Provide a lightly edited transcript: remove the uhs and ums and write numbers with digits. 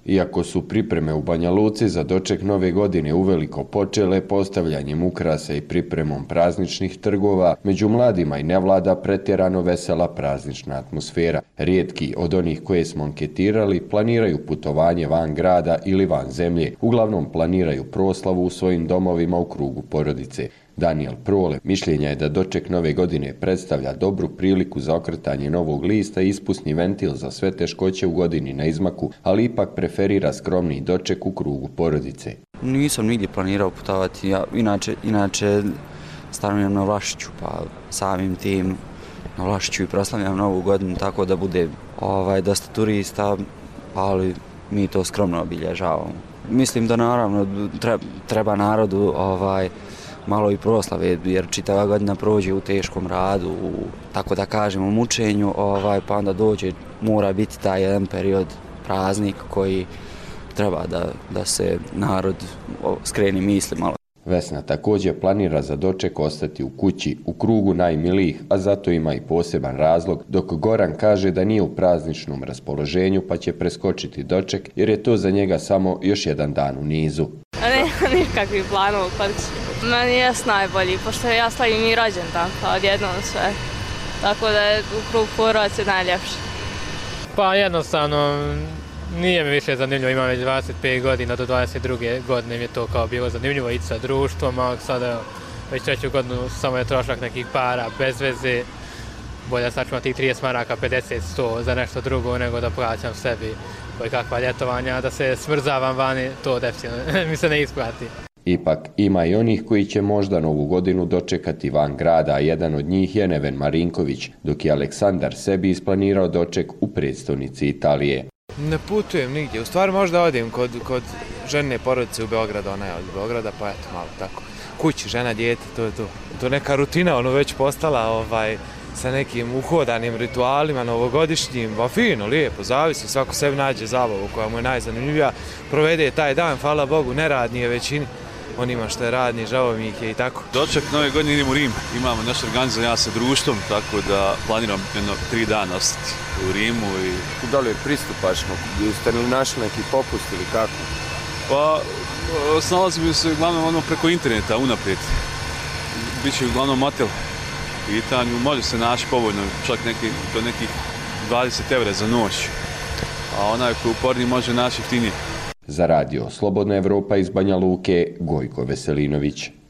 Iako su pripreme u Banja Luci za doček nove godine uveliko počele postavljanjem ukrasa i pripremom prazničnih trgova, među mladima i ne vlada pretjerano vesela praznična atmosfera. Rijetki od onih koje smo anketirali planiraju putovanje van grada ili van zemlje. Uglavnom planiraju proslavu u svojim domovima u krugu porodice. Daniel Prole mišljenja je da doček nove godine predstavlja dobru priliku za okretanje novog lista i ispusni ventil za sve teškoće u godini na izmaku, ali ipak preferira skromni doček u krugu porodice. Nisam nigdje planirao putovati, ja inače stanujem na Vlašiću, pa samim tim na Vlašiću i proslavljam novu godinu, tako da bude dosta turista, ali mi to skromno obilježavamo. Mislim da naravno treba narodu malo i proslave, jer čitava godina prođe u teškom radu, tako da kažemo mučenju, pa onda dođe, mora biti taj jedan period praznik koji treba da se narod skreni misli malo. Vesna također planira za doček ostati u kući, u krugu najmilijih, a zato ima i poseban razlog, dok Goran kaže da nije u prazničnom raspoloženju pa će preskočiti doček jer je to za njega samo još jedan dan u nizu. Nema nikakvih planova kod meni je najbolji, pošto ja slavim i rođendan, pa odjednom sve. Tako da je u krug porodice najljepše. Pa jednostavno nije mi više zanimljivo, imam već 25 godina, do 22. godine mi je to kao bilo zanimljivo ići sa društvom, a sada već treću godinu samo je trošak nekih para, bez veze. Bolje sačuvam tih 30 maraka, 50, 100 za nešto drugo nego da plaćam sebi koje kakva ljetovanja, da se smrzavam vani, to definitivno mi se ne isplati. Ipak ima i onih koji će možda novu godinu dočekati van grada, a jedan od njih je Neven Marinković, dok je Aleksandar sebi isplanirao doček u predstavnici Italije. Ne putujem nigdje, u stvari možda odim kod žene porodice u Beogradu, ona je od Beograda, pa eto malo tako. Kući, žena, dijete, to je to. To neka rutina, već postala sa nekim uhodanim ritualima novogodišnjim, fino, lijepo, zavisi, svako sebi nađe zabavu koja mu je najzanimljivija, provede taj dan, hvala Bogu, neradni je većini, onima što je radni, žao mi ih je i tako. Doček nove godine idem u Rim, imamo naš organizam ja sa društvom, tako da planiram 3 dana ostati u Rimu. Da li je pristupačno, ste li našli neki popust ili kako? Pa, snalazimo se uglavnom preko interneta, unaprijed. Biće uglavnom motel u pitanju, može se naći povoljno, čak do nekih 20 € za noć, a onaj koji uporni može naći jeftinije. Za radio Slobodna Evropa iz Banja Luke, Gojko Veselinović.